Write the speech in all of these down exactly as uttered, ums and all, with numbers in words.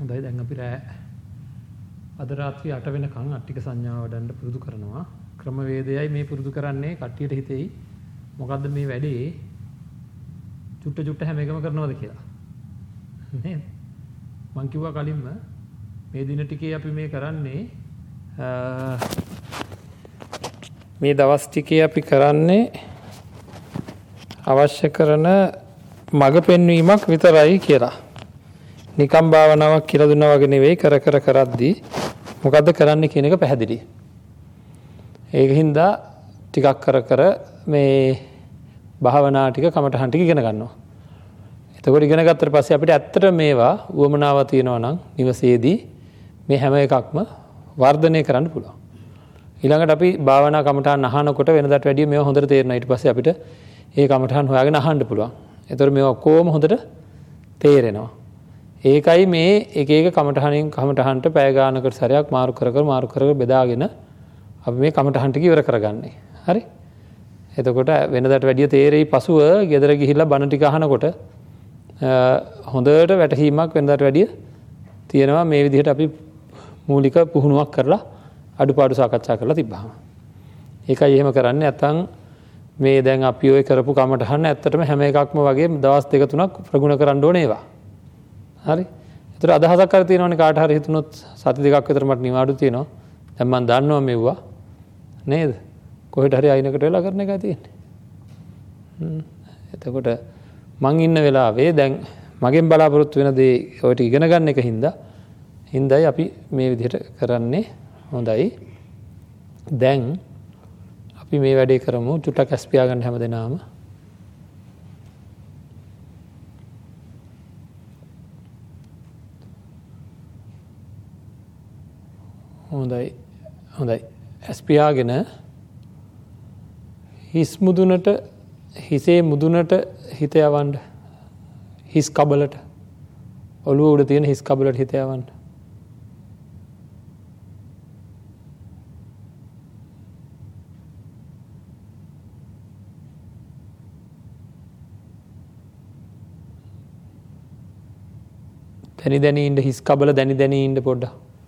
හොඳයි දැන් අපි රෑ අද රාත්‍රී අට වෙනකන් අට්ටික සංඥාව වඩන්න පුරුදු කරනවා. ක්‍රමවේදයයි මේ පුරුදු කරන්නේ කට්ටියට හිතෙයි මොකද්ද මේ වැඩේ චුට්ට චුට්ට හැම එකම කරනවද කියලා. නේද? මං කිව්වා කලින්ම මේ දින ටිකේ අපි මේ කරන්නේ මේ දවස් ටිකේ අපි කරන්නේ අවශ්‍ය කරන මඟ පෙන්වීමක් විතරයි කියලා. නිකම් භාවනාවක් කියලා දුන්නා වගේ නෙවෙයි කර කර කරද්දී මොකද්ද කරන්න කියන එක පැහැදිලි. ඒකින්ද ටිකක් කර කර මේ භාවනා ටික කමටහන් ටික ඉගෙන ගන්නවා. එතකොට ඉගෙන ගත්තට පස්සේ අපිට ඇත්තට මේවා උවමනාව තියෙනවා නම් නිවසේදී මේ හැම එකක්ම වර්ධනය කරන්න පුළුවන්. ඊළඟට අපි භාවනා කමටහන් අහනකොට වෙනදාට වැඩිය මේවා හොඳට තේරෙනවා. ඊට පස්සේ අපිට ඒ කමටහන් හොයාගෙන අහන්න පුළුවන්. එතකොට මේවා කොහොම හොඳට තේරෙනවා. ඒකයි මේ එක එක කමටහනින් කමටහන්ට පැය ගානකට සැරයක් මාරු කර කර මාරු කර කර බෙදාගෙන අපි මේ කමටහන් ටික ඉවර කරගන්නේ. හරි? එතකොට වෙනදාට වැඩිය තේරෙයි පසුව ගෙදර ගිහිල්ලා බණ ටික අහනකොට හොඳට වැටහීමක් වෙනදාට වැඩිය තියෙනවා මේ විදිහට අපි මූලික පුහුණුවක් කරලා අඩුපාඩු සාකච්ඡා කරලා තිබ්බහම. ඒකයි එහෙම කරන්නේ. නැත්නම් මේ දැන් අපි ඔය කරපු කමටහන් ඇත්තටම හැම එකක්ම වගේ දවස් දෙක තුනක් ප්‍රගුණ කරන්න ඕනේ ඒවා. හරි? ඒතර අදහසක් කර තියෙනවනේ කාට හරි හිතුනොත් සති දෙකක් විතර මට නිවාඩු තියෙනවා. දැන් මම දන්නවා මෙව්වා. නේද? කොහෙට හරි අයිනකට වෙලා කරන එකයි තියෙන්නේ. හ්ම්. එතකොට මං ඉන්න වෙලාවේ දැන් මගෙන් බලාපොරොත්තු වෙන දේ ඔය ටික ඉගෙන ගන්න එක හින්දා හින්දායි අපි මේ විදිහට කරන්නේ. හොඳයි. දැන් අපි මේ වැඩේ කරමු. චුට්ටක් ඇස් පියා ගන්න හැමදෙනාම. හොඳයි. හොඳයි. ඇස් පියාගෙන හිස් මුදුනට හිසේ මුදුනට හිත යවන්න. හිස් කබලට ඔළුව උඩ තියෙන හිස් කබලට හිත යවන්න. දැනි දැනි ඉන්න හිස් කබල දැනි දැනි ඉන්න පොඩ්ඩක්.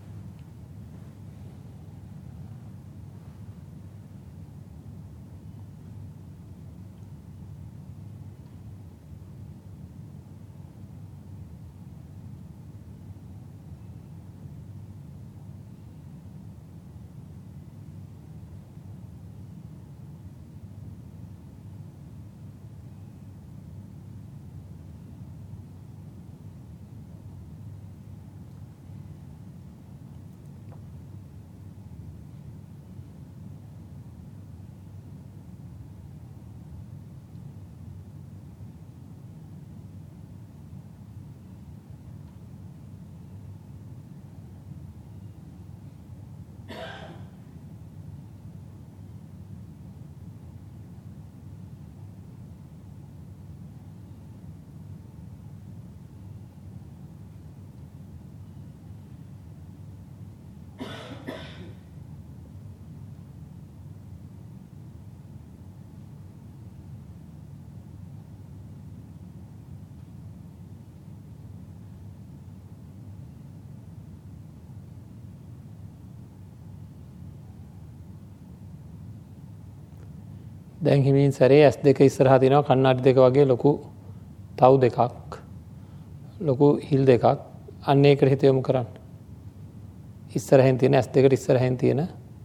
දැන් හිමින් සැරේ ඇස් දෙක ඉස්සරහා තියෙනවා කණ්ණාඩි දෙක වගේ ලොකු තව් දෙකක් ලොකු හිල් දෙකක් අන්න ඒකට හිත යොමු කරන්න. ඉස්සරහින් තියෙන ඇස් දෙකට ඉස්සරහින් තියෙන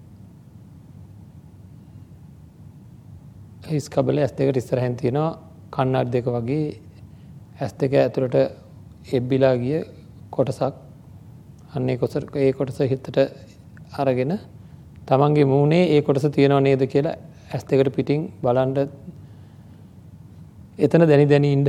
හිස් කබල ඇස් දෙකට ඉස්සරහින් තියෙනවා කණ්ණාඩි දෙක වගේ ඇස් දෙක ඇතුළට එබ්බිලා ගිය කොටසක් අන්න ඒ කොටස ඒ කොටස හිතට අරගෙන තමන්ගේ මූණේ ඒ කොටස තියෙනව නේද කියලා ඇස් දෙකට පිටින් බලන්න එතන දැනි දැනි ඉන්න.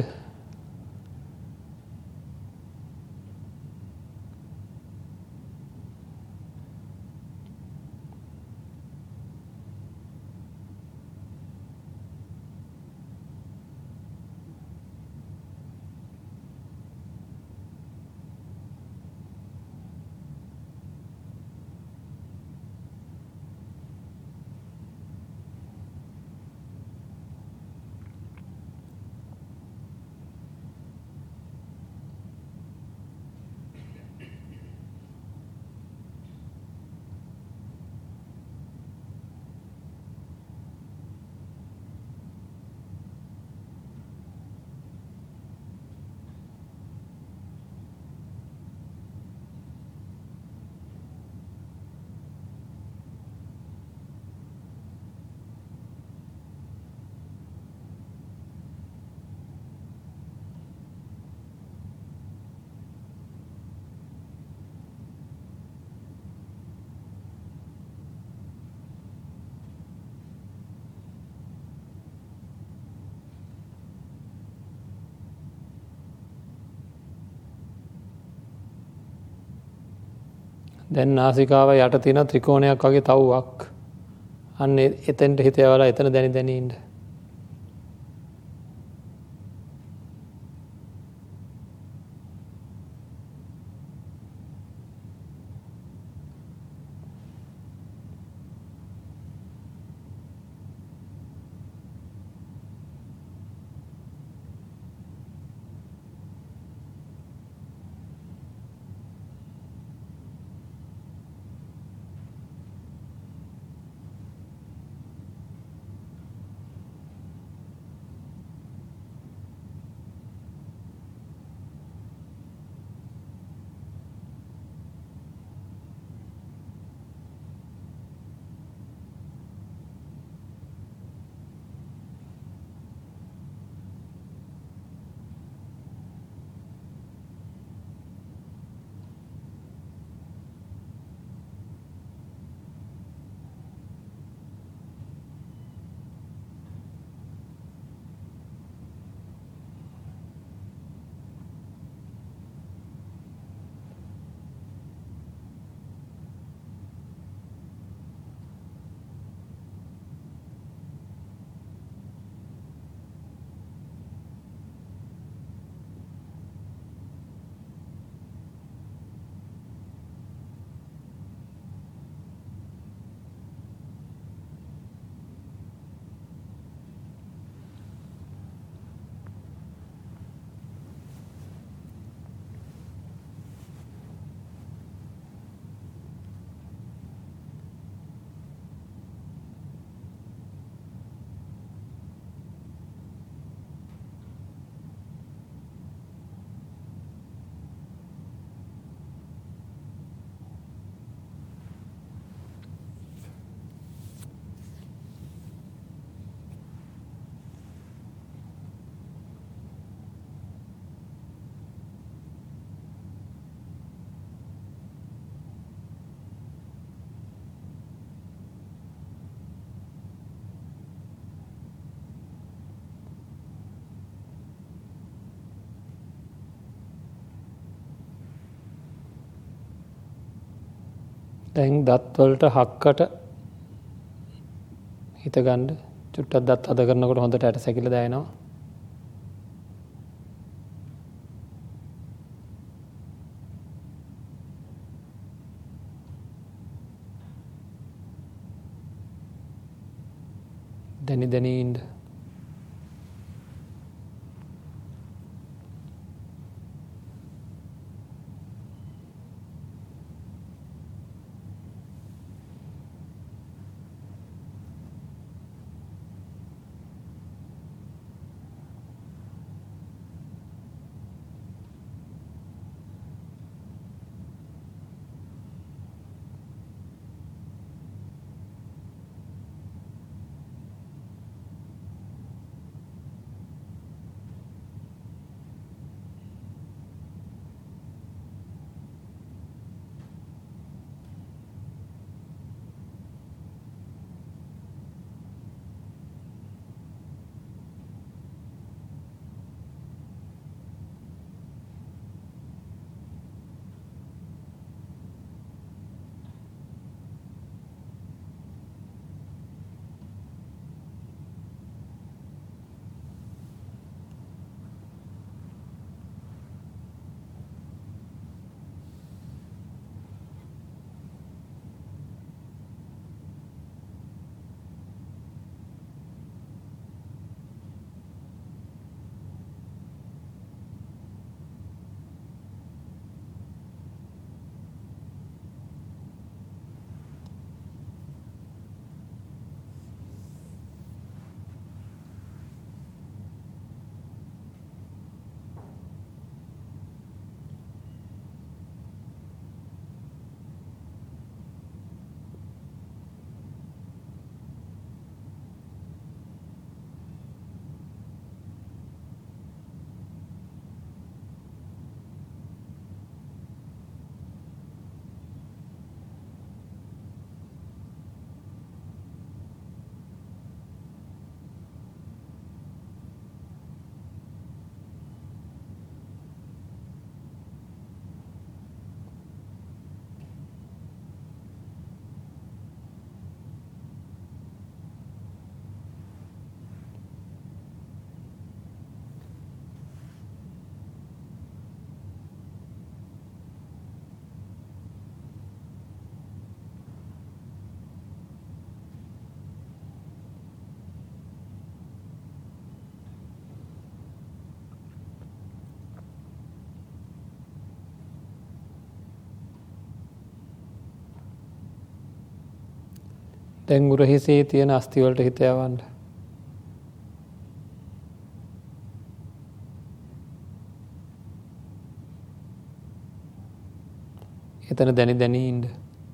දැන් නාසිකාව යට තියෙන ත්‍රිකෝණයක් වගේ තව්වක්. අන්න එතෙන්ට හිත යවලා එතන දැනි දැනි ඉන්න. දැන් දත්වලට හක්කට හිත ගන්න. චුට්ටක් දත් අද කරනකොට හොඳට ඇට සැකිල්ල දැනෙනවා. දැනි දැනි ඉන්න. දැන් උරහිසේ තියෙන අස්ථි වලට හිත යවන්න. එතන දැනි දැනී ඉන්න.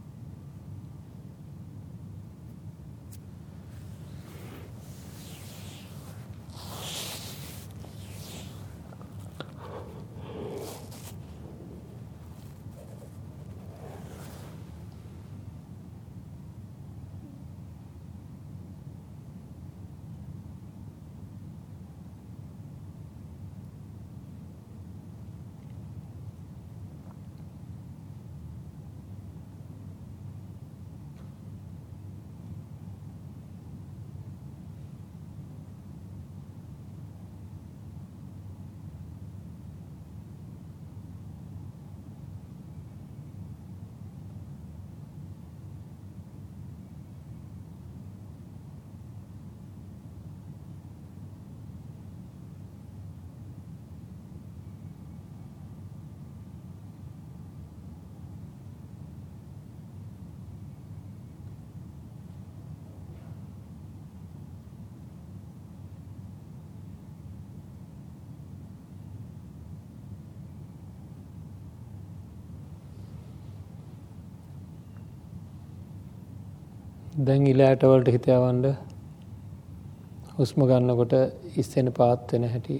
දැන් ඉල ඇටවලට හිත යවන්න. හුස්ම ගන්නකොට ඉස්සෙන පාත් වෙන හැටි.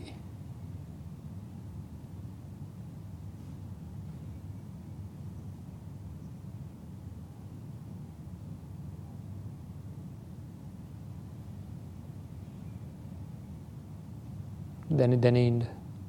දැනි දැනි ඉන්න.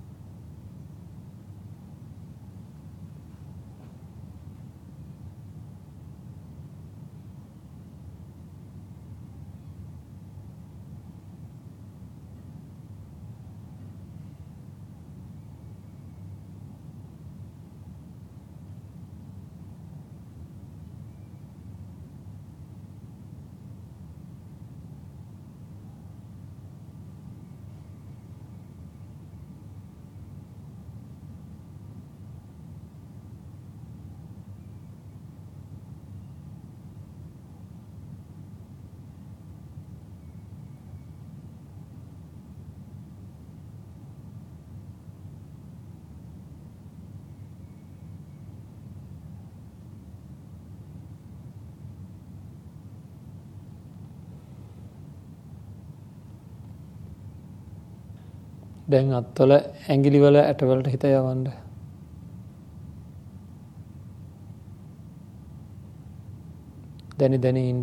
දැන් අත්වල ඇඟිලිවල ඇටවලට හිත යවන්න. දැනි දැනි ඉන්න.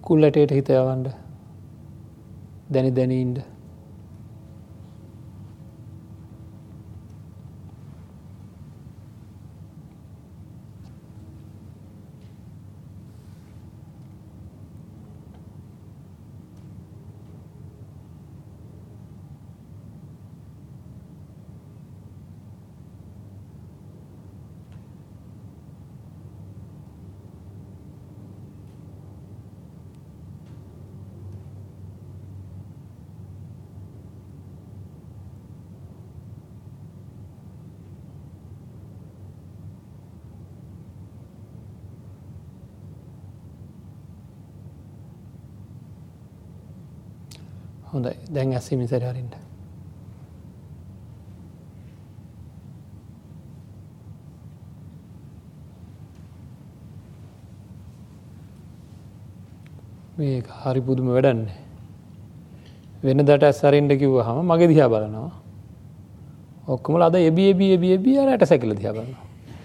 කුල්ලටේට හිත යවන්න. දැනි දැනි ඉන්න. හොඳයි. දැන් ඇස්සීම ඉස්සර හරින්න. මේක හරි පුදුම වැඩන්නේ. වෙනදාට ඇස් අරින්න කිව්වහම මගේ දිහා බලනවා. ඔක්කොම අද එබි එබි එබි එබි අර ඇට සැකිල්ල දිහා බලනවා.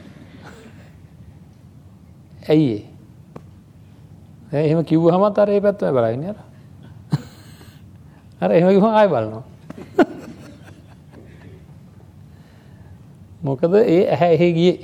ඇයි ඒ? එහෙම කිව්වහමත් අර ඒ පැත්තම බලන්නේ අර. අර එහෙම කිව්වම ආයෙ බලනවා. මොකද ඒ ඇහැ එහෙ ගියේ.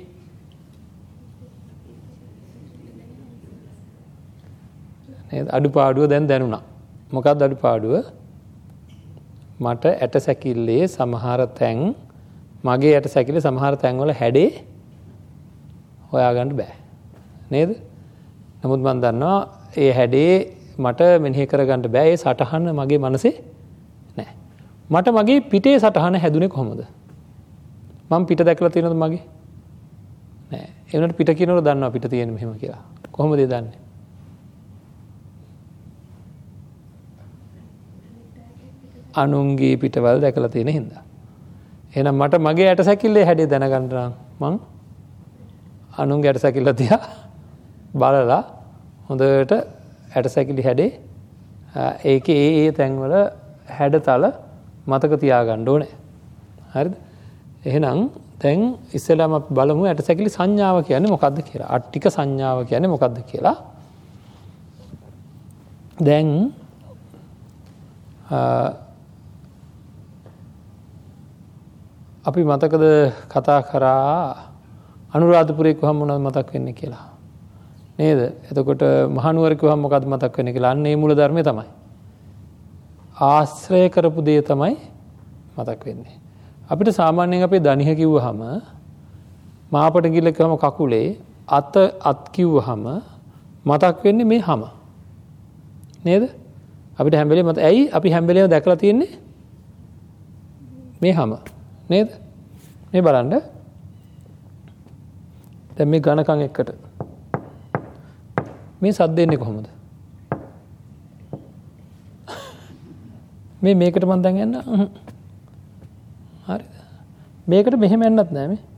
නේද? අඩුපාඩුව දැන් දැනුණා. මොකක්ද අඩුපාඩුව? මට ඇට සැකිල්ලේ සමහර තැන් මගේ ඇට සැකිල්ලේ සමහර තැන් වල හැඩේ හොයාගන්න බෑ. නේද? නමුත් මම දන්නවා ඒ හැඩේ මට මෙනෙහි කරගන්න බෑ. ඒ සටහන මගේ මනසේ නෑ. මට මගේ පිටේ සටහන හැදුනේ කොහොමද? මම පිට දැකලා තියෙනවද මගේ? නෑ. ඒ වුණාට පිට කියනකොට දන්නවා පිට තියෙන මෙහෙම කියලා. කොහොමද ඒ දන්නේ? අනුන්ගේ පිටවල් දැකලා තියෙන හින්දා. එහෙනම් මට මගේ ඇට සැකිල්ලේ හැඩේ දැනගන්න නම් මං අනුන්ගේ ඇට සැකිල්ල දිහා බලලා හොඳට ඇට සැකිලි හැඩේ ඒකේ ඒ ඒ තැන්වල හැඩතල මතක තියාගන්න ඕනේ. හරිද? එහෙනම් දැන් ඉස්සෙල්ලාම අපි බලමු ඇට සැකිලි සංඥාව කියන්නේ මොකක්ද කියලා. අට්ටික සංඥාව කියන්නේ මොකක්ද කියලා. දැන් අපි මතකද කතා කරා අනුරාධපුරේ කොහොම මොනවද මතක් වෙන්නේ කියලා. නේද? එතකොට මහනුවර කිව්වම මොකද්ද මතක් වෙන්නේ කියලා. අන්න ඒ මූල ධර්මය තමයි. ආශ්‍රය කරපු දේ තමයි මතක් වෙන්නේ. අපිට සාමාන්‍යයෙන් අපේ දණිහ කිව්වහම මාපට කිල්ල කිව්වම කකුලේ අත අත් කිව්වහම මතක් වෙන්නේ මේ හැම. නේද? අපිට හැම වෙලේම ඇයි අපි හැම වෙලේම දැකලා තියෙන්නේ මේ හැම. නේද? මේ බලන්න. දැන් මේ ඝනකම් එක්කට මේ සද්ද එන්නේ කොහොමද? මේ මේකට මම දැන් යන්න. හරිද? මේකට මෙහෙම යන්නත් නෑ මේ.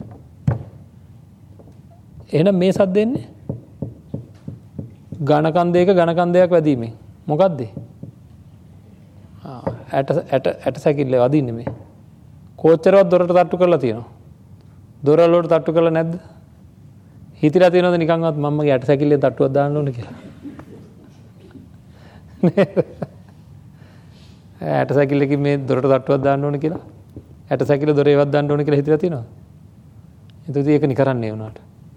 එහෙනම් මේ සද්ද එන්නේ ඝනකම් දෙක ඝනකම් දෙයක් වැදීමෙන්. මොකද්ද? ආ ඇට ඇට ඇට සැකිල්ල වදින්නේ මේ. කොච්චරවත් දොරට තට්ටු කරලා තියෙනවා. දොරවල් වලට තට්ටු කරලා නැද්ද? හිතලා තියෙනවද නිකන්වත් මම්මගේ ඇට සැකිල්ලේ තට්ටුවක් දාන්න ඕනේ කියලා? නේද? ඇට සැකිල්ලකින් මේ දොරට තට්ටුවක් දාන්න ඕනේ කියලා? ඇට සැකිල්ල දොරේවත් දාන්න ඕනේ කියලා හිතලා තියෙනවද? එතකොට ඒක නි කරන්නේ වුණාට.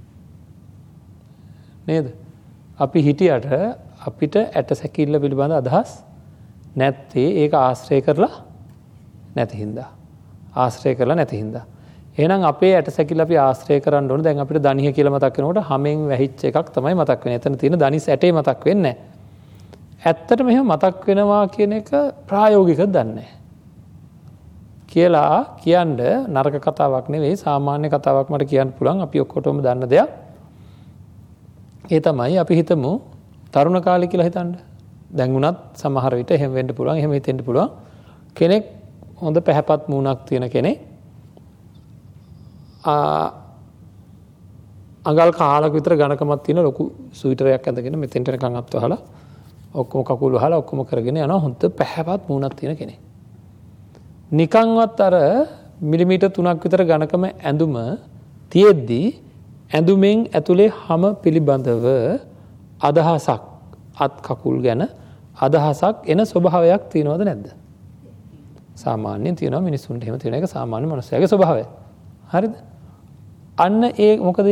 නේද? අපි හිටියට අපිට ඇට සැකිල්ල පිළිබඳ අදහස් නැත්තේ ඒක ආශ්‍රය කරලා නැති හින්දා. ආශ්‍රය කරලා නැති හින්දා. එහෙනම් අපේ ඇට සැකිල්ල අපි ආශ්‍රය කරන්න ඕනේ. දැන් අපිට දණිහ කියලා මතක් වෙනකොට හැමෙන් වැහිච්ච එකක් තමයි මතක් වෙන්නේ. එතන තියෙන දණිස් ඇටේ මතක් වෙන්නේ නැහැ. ඇත්තටම එහෙම මතක් වෙනවා කියන එක ප්‍රායෝගිකව දන්නේ නැහැ. කියලා කියන්න නරක කතාවක් නෙවෙයි සාමාන්‍ය කතාවක් මට කියන්න පුළුවන්. අපි ඔක්කොටම දන්න දෙයක්. ඒ තමයි අපි හිතමු තරුණ කාලේ කියලා හිතන්න. දැන් උනත් සමහර විට එහෙම වෙන්න පුළුවන්. එහෙම හිතෙන්න පුළුවන්. කෙනෙක් හොඳ පැහැපත් මූණක් තියෙන කෙනෙක් අඟල් කාලක විතර ඝනකමක් තියෙන ලොකු සුවිටරයක් ඇඳගෙන මෙතෙන්ට නිකන් අත් වහලා ඔක්කොම කකුල් වහලා ඔක්කොම කරගෙන යනවා හොඳ පැහැපත් මූණක් තියෙන කෙනෙක්. නිකන්වත් අර මිලිමීටර් තුනක් විතර ඝනකම ඇඳුම තියෙද්දි ඇඳුමෙන් ඇතුලේ හැම පිළිබඳව අදහසක් අත් කකුල් ගැන අදහසක් එන ස්වභාවයක් තියෙනවද නැද්ද? සාමාන්‍යයෙන් තියෙනවා මිනිස්සුන්ට එහෙම තියෙන එක සාමාන්‍ය මනුස්සයාගේ ස්වභාවය. හරිද? අන්න ඒ මොකද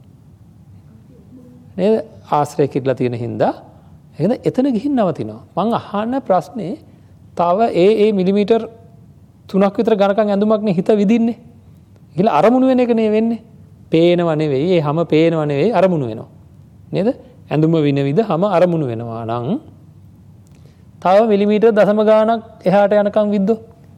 නේද ආශ්‍රය කිරලා තියෙන හින්දා එහෙනම් එතන ගිහින් නවතිනවා. මං අහන ප්‍රශ්නේ තව ඒ ඒ මිලිමීටර් තුනක් විතර ගණකන් ඇඳුමක්නේ හිත විදින්නේ. කියලා අරමුණු වෙන එක නේ වෙන්නේ. පේනව නෙවෙයි, ඒ හැම පේනව නෙවෙයි අරමුණු වෙනවා. නේද? ඇඳුම විනවිද හැම අරමුණු වෙනවා නම් තව මිලිමීටර් දශම ගාණක් එහාට යනකම් විද්දෝ.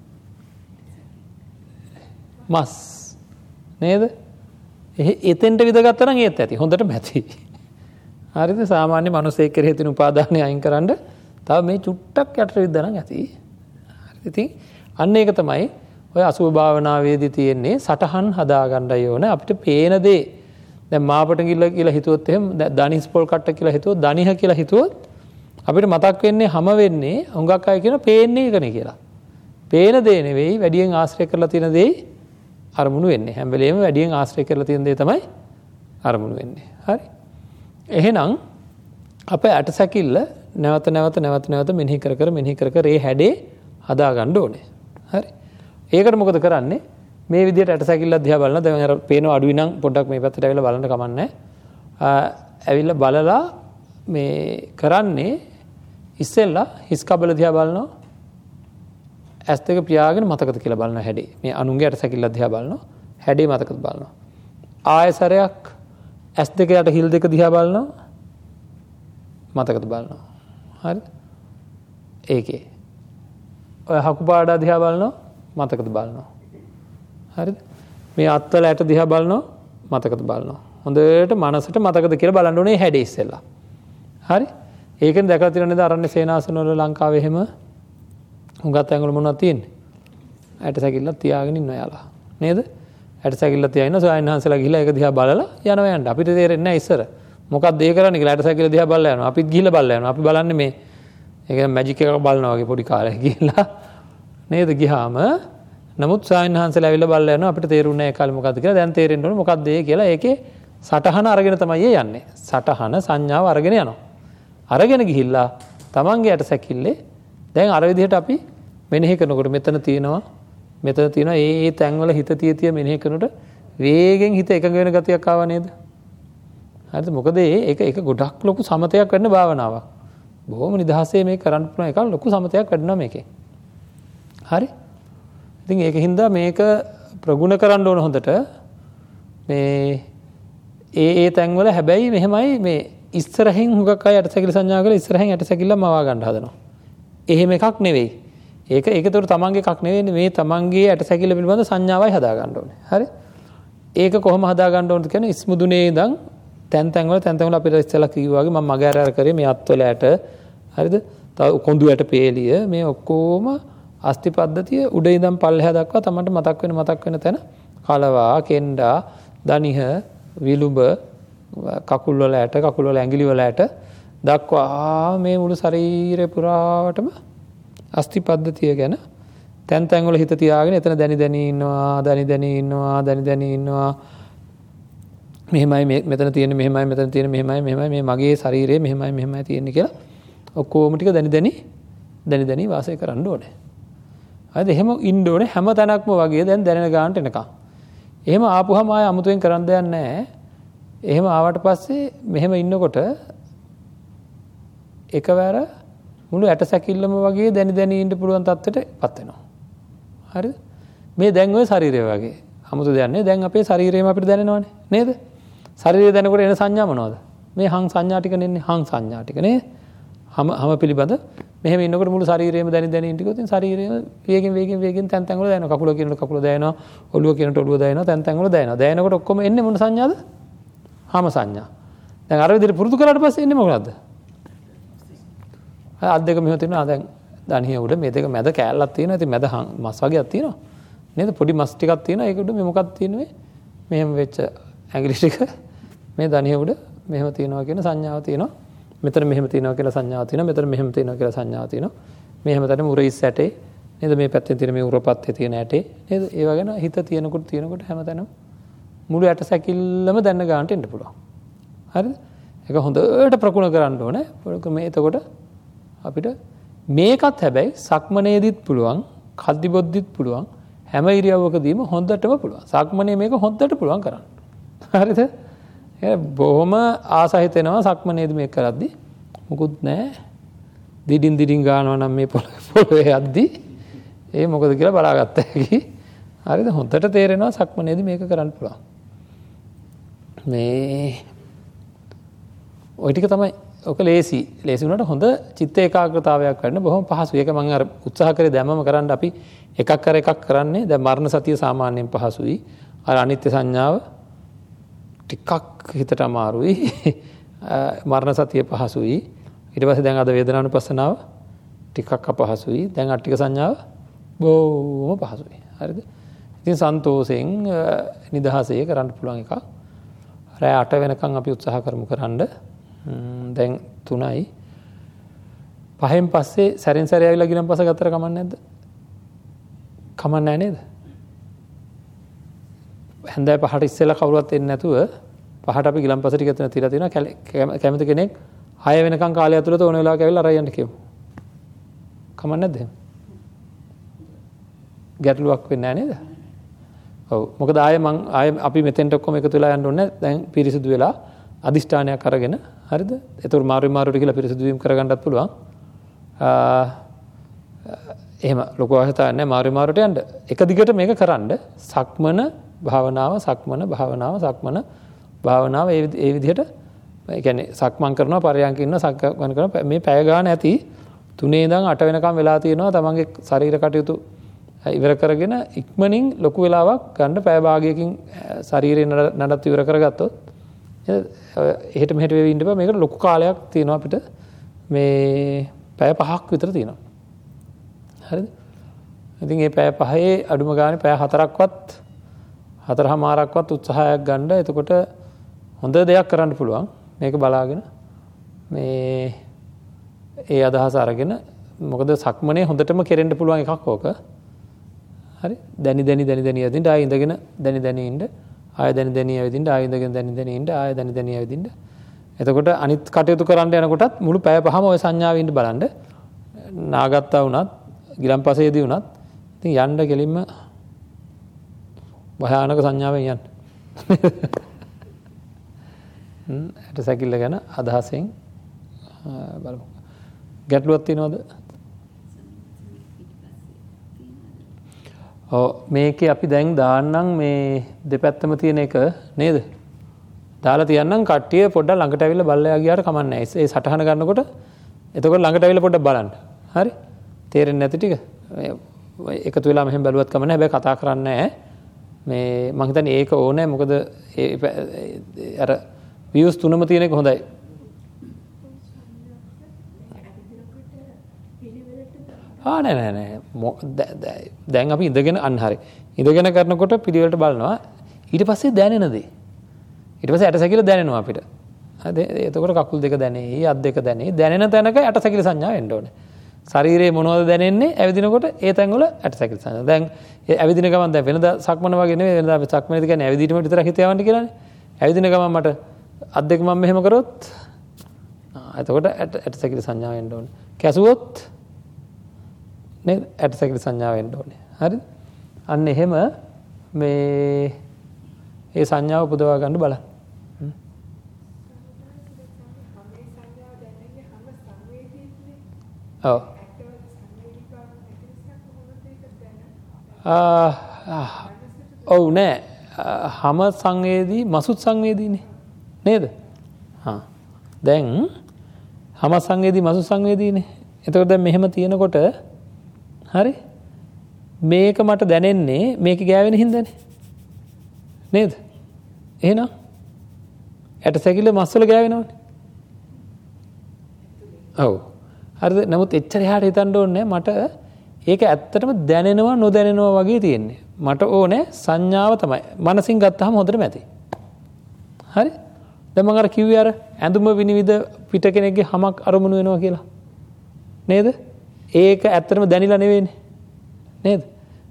මස් නේද? එහේ එතෙන්ට විදගත්තා නම් ඒත් ඇති. හොඳට මැති. හරිද? සාමාන්‍ය මිනිසෙක් කෙරෙහි තියෙන උපාදානය අයින් කරන්න තව මේ චුට්ටක් යටට විද්දා නම් ඇති. හරිද? ඉතින් අන්න ඒක තමයි ඔය අසුභ භාවනාවේදී තියෙන්නේ සටහන් හදා ගන්නයි ඕන අපිට පේන දේ. දැන් මාපට කිල්ල කියලා හිතුවොත් එහෙම දනිස් පොල් කට්ට කියලා හිතුවොත් දනිහ කියලා හිතුවොත් අපිට මතක් වෙන්නේ හැම වෙන්නේ හුඟක් අය කියන පේන්නේ එකනේ කියලා. පේන දේ නෙවෙයි වැඩියෙන් ආශ්‍රය කරලා තියෙන දේ අරමුණු වෙන්නේ. හැම වෙලේම වැඩියෙන් ආශ්‍රය කරලා තියෙන දේ තමයි අරමුණු වෙන්නේ. හරි. එහෙනම් අපේ ඇටසැකිල්ල නැවත නැවත නැවත නැවත මෙනෙහි කර කර මෙනෙහි කර කර ඒ හැඩේ හදා ගන්න ඕනේ. හරි. ඒකට මොකද කරන්නේ? මේ විදිහට ඇටසැකිල්ල දිහා බලන දැන් අර පේන අඩුයි නම් පොඩ්ඩක් මේ පැත්තට ඇවිල්ලා බලන්න කමන්නේ. ඇවිල්ලා බලලා මේ කරන්නේ ඉස්සෙල්ලා හිස් කබල දිහා බලනවා. ඇස් දෙක පියාගෙන මතකද කියලා බලන හැඩේ. මේ අනුන්ගේ ඇටසැකිල්ල දිහා බලනවා. හැඩේ මතකද බලනවා. ආයසරයක් ඇස් දෙක යට හිල් දෙක දිහා බලනවා. මතකද බලනවා. හරිද? ඒකේ. ඔය හකු පාඩා දිහා බලනවා. මතකද බලනවා. හරිද? මේ අත්වල ඇට දිහා බලනවා. මතකද බලනවා. හොඳට මනසට මතකද කියලා බලන්න ඕනේ හැඩේ ඉස්සෙල්ලා. හරි? ඒකෙන් දැකලා තියෙන නේද අරන්නේ සේනාසන වල ලංකාවේ එහෙම හුඟක් තැන්වල මොනවද තියෙන්නේ? ඇටසැකිල්ලක් තියාගෙන ඉන්න යාලා. නේද? ඇටසැකිල්ල තියාගෙන සෝයන්හන්සලා ගිහිල්ලා ඒක දිහා බලලා යනවා යන්න. අපිට තේරෙන්නේ නැහැ ඉස්සර. මොකක්ද ඒ කරන්නේ කියලා ඇටසැකිල්ල දිහා බලලා යනවා. අපිත් ගිහිල්ලා බලලා යනවා. අපි බලන්නේ මේ ඒක මැජික් එකක් බලනවා වගේ පොඩි කාලේ ගිහිල්ලා නේද ගියාම නමුත් සෝයන්හන්සලා ඇවිල්ලා බලලා යනවා. අපිට තේරුන්නේ නැහැ ඒ කාලේ මොකද්ද කියලා. දැන් තේරෙන්න ඕනේ මොකක්ද ඒ කියලා. ඒකේ සටහන අරගෙන තමයි යන්නේ. සටහන සංඥාව අරගෙන යනවා. අරගෙන ගිහිල්ලා තමන්ගේ ඇටසැකිල්ලේ දැන් අර විදිහට අපි මෙනෙහි කරනකොට මෙතන තියෙනවා මෙතන තියෙනවා ඒ ඒ තැන්වල හිත තිය තිය මෙනෙහි කරනකොට වේගෙන් හිත එකඟ වෙන ගතියක් ආවා නේද? හරිද? මොකද ඒක ඒක ගොඩක් ලොකු සමතයක් වෙන්න භාවනාවක්. බොහොම නිදහසේ මේක කරන්න පුළුවන් එක ලොකු සමතයක් වෙන්නවා මේකේ. හරි? ඉතින් ඒකින්ද මේක ප්‍රගුණ කරන්න ඕන හොඳට මේ ඒ ඒ තැන්වල හැබැයි මෙහෙමයි මේ ඉස්සරහින් හුඟක් අය ඇටසැකිලි සංඥා කරලා ඉස්සරහින් ඇටසැකිල්ල මවා ගන්න හදනවා. එහෙම එකක් නෙවෙයි. ඒක ඒකතර තමන්ගේ එකක් නෙවෙයි මේ තමන්ගේ ඇටසැකිල්ල පිළිබඳ සංඥාවයි හදා ගන්න ඕනේ. හරි? ඒක කොහොම හදා ගන්න ඕනද කියන්නේ ඉස්මුදුනේ ඉඳන් තැන් තැන් වල තැන් තැන් වල අපිට ඉස්සෙල්ලා කිව්වා වගේ මම මග ඇර ඇර කරේ මේ අත්වල ඇට හරිද? තව කොඳු ඇට පේලිය මේ ඔක්කොම අස්ථි පද්ධතිය උඩ ඉඳන් පල්ලෙහා දක්වා තමන්ට මතක් වෙන මතක් වෙන තැන කලවා, කෙන්ඩා, දනිහ, විලුඹ, කකුල් වල ඇට, කකුල් වල ඇඟිලි වල ඇට දක්වා මේ මුළු ශරීරය පුරාවටම අස්ථි පද්ධතිය ගැන තැන් තැන් වල හිත තියාගෙන එතන දැනි දැනි ඉන්නවා, දැනි දැනි ඉන්නවා, දැනි දැනි ඉන්නවා. මෙහෙමයි මෙතන තියෙන්නේ මෙහෙමයි මෙතන තියෙන්නේ මෙහෙමයි මෙහෙමයි මේ මගේ ශරීරය මෙහෙමයි මෙහෙමයි තියෙන්නේ කියලා ඔක්කොම ටික දැනි දැනි දැනි දැනි වාසය කරන්න ඕනේ. හරිද? එහෙම ඉන්න ඕනේ හැම තැනක්ම වගේ දැන් දැනෙන ගානට එනකම්. එහෙම ආපුවම ආය අමුතුවෙන් කරන්න දෙයක් නැහැ. එහෙම ආවට පස්සේ මෙහෙම ඉන්නකොට එකවර මුළු ඇටසැකිල්ලම වගේ දැනි දැනි ඉන්න පුළුවන් තත්ත්වයටපත් වෙනවා. හරිද? මේ දැන් ඔය ශරීරය වගේ 아무තු දෙයක් නෑ. දැන් අපේ ශරීරයම අපිට දැනෙනවනේ නේද? ශරීරය දැනකොට එන සංඥා මොනවද? මේ හං සංඥා ටික නෙන්නේ හං සංඥා ටික නේ. හැම හැම පිළිබඳ මෙහෙම ඉන්නකොට මුළු ශරීරයම දැනි දැනි ඉන්න ටිකත් ශරීරයම වේගෙන් වේගෙන් වේගෙන් තැන් තැන් වල දැනෙනවා. කකුල කියනකොට කකුල දැනෙනවා. ඔළුව කියනකොට ඔළුව දැනෙනවා. තැන් තැන් වල දැනෙනවා. දැනෙනකොට ඔක්කොම එන්නේ මොන සංඥාද? හැම සංඥා. දැන් අර විදිහට පුරුදු කරාට පස්සේ එන්නේ මොකක්ද? අත් දෙක මෙහෙම තියෙනවා. දැන් දණහිය උඩ මේ දෙක මැද කෑල්ලක් තියෙනවා. ඉතින් මැද මස් වගේක් තියෙනවා. නේද? පොඩි මස් ටිකක් තියෙනවා. ඒක උඩ මේ මොකක්ද තියෙන්නේ? මෙහෙම වෙච්ච ඇඟිලි ටික මේ දණහිය උඩ මෙහෙම තියෙනවා කියන සංඥාව තියෙනවා. මෙතන මෙහෙම තියෙනවා කියලා සංඥාවක් තියෙනවා. මෙතන මෙහෙම තියෙනවා කියලා සංඥාවක් තියෙනවා. මේ හැමතැනම උරයිස් ඇටේ නේද? මේ පැත්තේ තියෙන මේ උරපත්තේ තියෙන ඇටේ නේද? ඒ වගේ න හිත තියෙනකොට තියෙනකොට හැමතැනම මුළු ඇට සැකිල්ලම දැන්න ගන්නට එන්න පුළුවන්. හරිද? ඒක හොඳට ප්‍රගුණ කරන්න ඕනේ. මේ එතකොට අපිට මේකත් හැබැයි සක්මනේදිත් පුළුවන්, කද්දි බොද්දිත් පුළුවන්, හැම ඉරියව්වකදීම හොඳටම පුළුවන්. සක්මනේ මේක හොඳට පුළුවන් කරන්න. හරිද? ඒ බොහොම ආසහිත වෙනවා සක්මනේදී මේක කරද්දි. මොකුත් නැහැ. දිඩින් දිඩින් ගන්නවා නම් මේ පොළවේ යද්දි ඒ මොකද කියලා බලාගත්ත හැකි. හරිද? හොඳට තේරෙනවා සක්මනේදී මේක කරන්න පුළුවන්. මේ ඔය ටික තමයි ඔක ලේසි. ලේසි වුණාට හොඳ චිත්ත ඒකාග්‍රතාවයක් ගන්න බොහොම පහසුයි. ඒක මම අර උත්සාහ කරේ දැම්මම කරන්න අපි එකක් කර එකක් කරන්නේ. දැන් මරණ සතිය සාමාන්‍යයෙන් පහසුයි. අර අනිත්‍ය සංඥාව ටිකක් හිතට අමාරුයි. මරණ සතිය පහසුයි. ඊට පස්සේ දැන් අද වේදනානුපස්සනාව ටිකක් අපහසුයි. දැන් අට්ටික සංඥාව බොහොම පහසුයි. හරිද? ඉතින් සන්තෝෂයෙන් නිදහසේ කරන්න පුළුවන් එකක්. රෑ අට වෙනකන් අපි උත්සාහ කරමු කරන්න. දැන් තුනයි. පහෙන් පස්සේ සැරෙන් සැරේ ආවිලා ගිලන්පස ගත්තර කමක් නැද්ද? කමක් නැහැ නේද? හැන්දෑ පහට ඉස්සෙල්ලා කවුරුවත් එන්නේ නැතුව පහට අපි ගිලන්පස ටික එතන තියලා තියෙනවා. කැමති කෙනෙක් හය වෙනකන් කාලය ඇතුළත ඕන වෙලාවක ඇවිල්ලා අරයි යන්න කියමු. කමක් නැද්ද? ගැටලුවක් වෙන්නේ නැහැ නේද? ඔව්. මොකද ආයේ මං ආයේ අපි මෙතෙන්ට ඔක්කොම එකතු වෙලා යන්න ඕනේ. දැන් පිරිසිදු වෙලා අදිෂ්ඨානයක් අරගෙන හරිද? ඒතර මාරු මාරුට කියලා පිරිසිදු වීම කරගන්නත් පුළුවන්. එහෙම ලොකු අවශ්‍යතාවයක් නැහැ මාරු මාරුට යන්න. එක දිගට මේක කරන්න. සක්මන භාවනාව, සක්මන භාවනාව, සක්මන භාවනාව ඒ ඒ විදිහට ඒ කියන්නේ සක්මන් කරනවා, පරයන්ක ඉන්නවා, සක්මන් කරනවා. මේ පැය ගාන ඇති තුනේ ඉඳන් අට වෙනකම් වෙලා තියෙනවා තමන්ගේ ශරීර කටයුතු ඉවර කරගෙන ඉක්මනින් ලොකු වෙලාවක් ගන්න පැය භාගයකින් ශරීරය නඩත් ඉවර කරගත්තොත් එහෙට මෙහෙට වෙවි ඉන්න බෑ. මේකට ලොකු කාලයක් තියෙනවා අපිට. මේ පැය පහක් විතර තියෙනවා. හරිද? ඉතින් මේ පැය පහේ අඩුම ගානේ පැය හතරක්වත් හතරමාරක්වත් උත්සාහයක් ගන්න. එතකොට හොඳ දෙයක් කරන්න පුළුවන්. මේක බලාගෙන මේ ඒ අදහස අරගෙන මොකද සක්මනේ හොඳටම කෙරෙන්න පුළුවන් එකක් ඕක. හරි? දැනි දැනි දැනි දැනි යදින්න ආයෙ ඉඳගෙන දැනි දැනි ඉන්න. ආයෙ දැනි දැනි ඇවිදින්න ආයෙ ඉඳගෙන දැනි දැනි ඉන්න ආයෙ දැනි දැනි ඇවිදින්න. එතකොට අනිත් කටයුතු කරන්න යනකොටත් මුළු පැය පහම ওই සංඥාවේ ඉන්න බලන්න. නාගත්තා වුණත් ගිලන්පසේදී වුණත් ඉතින් යන්න කෙලින්ම භයානක සංඥාවෙන් යන්න. හ්ම් ඇට සැකිල්ල ගැන අදහසෙන් බලමු. ගැටලුවක් තියෙනවද? ඔව් මේකේ අපි දැන් දාන්නම් මේ දෙපැත්තම තියෙන එක නේද? දාලා තියන්නම් කට්ටිය පොඩ්ඩක් ළඟට ඇවිල්ලා බලලා ගියාට කමක් නැහැ. ඒ සටහන ගන්නකොට එතකොට ළඟට ඇවිල්ලා පොඩ්ඩක් බලන්න. හරි? තේරෙන්නේ නැති ටික එකතු වෙලා මෙහෙම බැලුවත් කමක් නැහැ. හැබැයි කතා කරන්නේ නැහැ. මේ මම හිතන්නේ ඒක ඕනේ. මොකද ඒ අර views තුනම තියෙන එක හොඳයි. ආ නෑ නෑ නෑ දැන් අපි ඉඳගෙන අන්න හරි. ඉඳගෙන කරනකොට පිළිවෙලට බලනවා. ඊට පස්සේ දැනෙන දේ. ඊට පස්සේ ඇටසැකිලි දැනෙනවා අපිට. හරි එතකොට කකුල් දෙක දැනේ, අත් දෙක දැනේ. දැනෙන තැනක ඇටසැකිලි සංඥාව එන්න ඕනේ. ශරීරයේ මොනවද දැනෙන්නේ? ඇවිදිනකොට ඒ තැන් වල ඇටසැකිලි සංඥා. දැන් ඒ ඇවිදින ගමන් දැන් වෙනදා සක්මන වගේ නෙවෙයි. වෙනදා අපි සක්මනේදී කියන්නේ ඇවිදිනම විතරක් හිත යවන්න කියලානේ. ඇවිදින ගමන් මට අත් දෙක මම මෙහෙම කරොත් ආ එතකොට ඇටසැකිලි සංඥාව එන්න ඕනේ. කැසුවොත් නේද? ඇටසැකිලි සංඥාව එන්න ඕනේ. හරිද? අන්න එහෙම මේ ඒ සංඥාව පුදවා ගන්න බලන්න. ඔව්. ආ ඔව් නෑ. හැම සංවේදී මසුත් සංවේදීනේ. නේද? හා. දැන් හැම සංවේදී මසුත් සංවේදීනේ. එතකොට දැන් මෙහෙම තියෙනකොට හරි මේක මට දැනෙන්නේ මේක ගෑවෙන හින්දානේ නේද? එහෙනම් ඇටසැකිල්ල මස්වල ගෑවෙනවනේ. ඔව්. හරිද? නමුත් එච්චර එහාට හිතන්න ඕනේ මට ඒක ඇත්තටම දැනෙනවා නොදැනෙනවා වගේ තියෙන්නේ. මට ඕනේ සංඥාව තමයි. මනසින් ගත්තාම හොඳටම ඇති. හරි? දැන් මම අර කිව්වේ අර ඇඳුම විනිවිද පිට කෙනෙක්ගේ හමක් අරමුණු වෙනවා කියලා. නේද? ඒක ඇත්තටම දැනිලා නෙවෙයිනේ. නේද?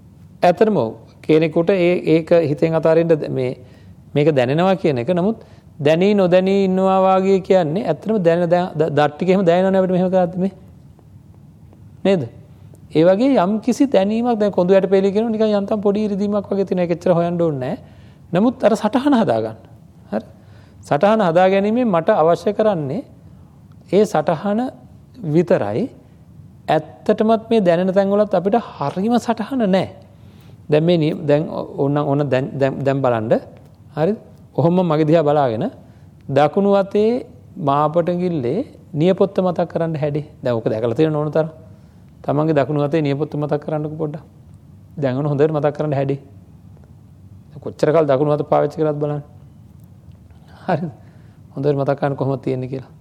ඇත්තටම කෙනෙකුට ඒ ඒක හිතෙන් අතාරින්න මේ මේක දැනෙනවා කියන එක නමුත් දැනී නොදැනී ඉන්නවා වාගේ කියන්නේ ඇත්තටම දැන දත් ටික එහෙම දැනෙනවනේ අපිට මෙහෙම කරද්දි මේ නේද? ඒ වගේ යම් කිසි දැනීමක් දැන් කොඳු යට පෙළි කියනවා නිකන් යන්තම් පොඩි ඉරිදීමක් වගේ තියෙන එක එච්චර හොයන්න ඕනේ නැහැ. නමුත් අර සටහන හදාගන්න. හරි? සටහන හදා ගැනීමෙන් මට අවශ්‍ය කරන්නේ ඒ සටහන විතරයි. ඇත්තටමත් මේ දැනෙන තැන්වලත් අපිට හරිම සටහන නැහැ. දැන් මේ දැන් ඕන ඕන දැන් දැන් බලන්න. හරිද? ඔහොම මගේ දිහා බලාගෙන දකුණු අතේ මාපට ගිල්ලේ නියපොත්ත මතක් කරන්න හැදී. දැන් ඔක දැකලා තියෙන ඕන තරම්. තමන්ගේ දකුණු අතේ නියපොත්ත මතක් කරන්නකො පොඩ්ඩක්. දැන් ඕන හොඳට මතක් කරන්න හැදී. කොච්චර කල් දකුණු අත පාවිච්චි කරාද බලන්න. හරිද? හොඳට මතක් කරන්න කොහොමද තියෙන්නේ කියලා.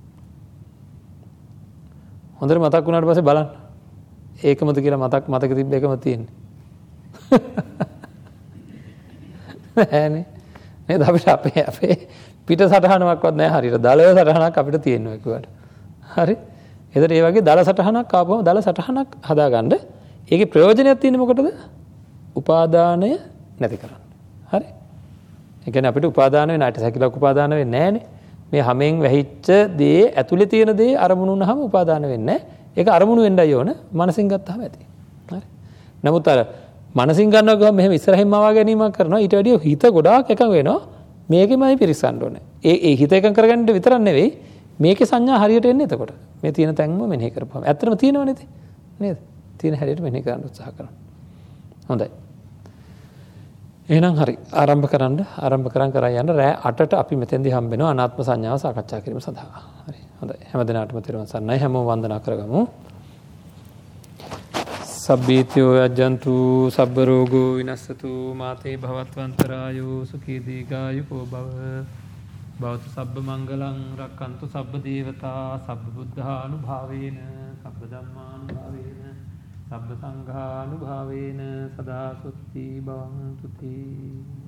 හොඳට මතක් වුණාට පස්සේ බලන්න. ඒකමද කියලා මතක් මතක තිබ්බ එකම තියෙන්නේ. නෑනේ. නේද අපිට අපේ අපේ පිට සටහනක්වත් නැහැ හරියට. දලය සටහනක් අපිට තියෙනවා කිව්වට. හරි? ඒතර ඒ වගේ දල සටහනක් ආපුවම දල සටහනක් හදාගන්න. ඒකේ ප්‍රයෝජනයක් තියෙන්නේ මොකටද? උපාදානය නැති කරන්න. හරි? ඒ කියන්නේ අපිට උපාදාන වෙන අයට සැකිලක් උපාදාන වෙන්නේ නැහනේ. මේ හැමෙන් වැහිච්ච දේ ඇතුලේ තියෙන දේ අරමුණු වුණාම උපාදාන වෙන්නේ නැහැ. ඒක අරමුණු වෙන්නයි ඕන. මනසින් ගත්තාම ඇති. හරි? නමුත් අර මනසින් ගන්නවා ගමන් මෙහෙම ඉස්සරහින් මවා ගැනීමක් කරනවා. ඊට වැඩිය හිත ගොඩාක් එකඟ වෙනවා. මේකෙමයි පිරිසන්න ඕනේ. ඒ ඒ හිත එකඟ කරගන්න විතරක් නෙවෙයි මේකේ සංඥා හරියට එන්නේ එතකොට. මේ තියෙන තැන්ම මෙනෙහි කරපුවාම. ඇත්තටම තියෙනවනේ ඉතින්. නේද? තියෙන හැටියට මෙනෙහි කරන්න උත්සාහ කරනවා. හොඳයි. එහෙනම් හරි ආරම්භ කරන්න ආරම්භ කරන් කරා යන්න රෑ අටට අපි මෙතෙන්දී හම්බ වෙනවා අනාත්ම සංඥාව සාකච්ඡා කිරීම සඳහා. හරි. හොඳයි. හැම දිනකටම තෙරුවන් සරණයි. හැමෝම වන්දනා කරගමු. සබ්බීත්‍යෝ යජ්ජන්තු සබ්බ රෝගෝ විනස්සතු මාතේ භවත්වන්තරායෝ සුඛී දීඝායුකෝ භව භවතු සබ්බ මංගලං රක්칸තු සබ්බ දේවතා සබ්බ බුද්ධානුභාවේන සබ්බ ධම්මානුභාවේන සබ්බ සංඝානුභාවේන සදා සොත්ති භවන්තු තී